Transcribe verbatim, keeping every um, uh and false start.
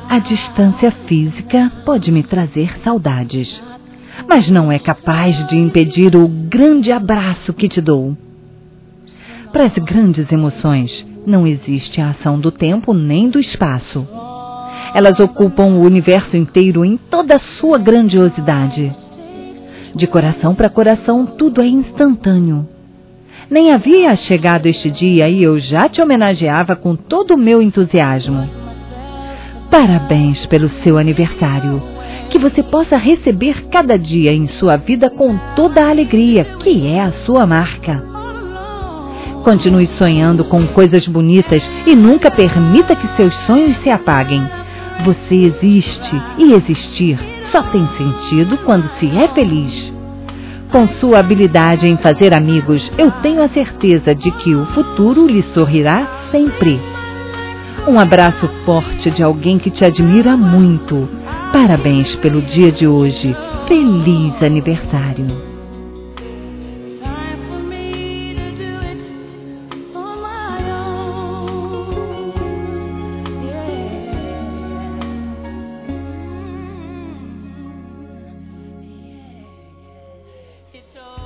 A distância física pode me trazer saudades, mas não é capaz de impedir o grande abraço que te dou. Para as grandes emoções, não existe a ação do tempo nem do espaço. Elas ocupam o universo inteiro em toda a sua grandiosidade. De coração para coração, tudo é instantâneo. Nem havia chegado este dia e eu já te homenageava com todo o meu entusiasmo. Parabéns pelo seu aniversário. Que você possa receber cada dia em sua vida com toda a alegria, que é a sua marca. Continue sonhando com coisas bonitas e nunca permita que seus sonhos se apaguem. Você existe e existir só tem sentido quando se é feliz. Com sua habilidade em fazer amigos, eu tenho a certeza de que o futuro lhe sorrirá sempre. Um abraço forte de alguém que te admira muito. Parabéns pelo dia de hoje. Feliz aniversário. It's all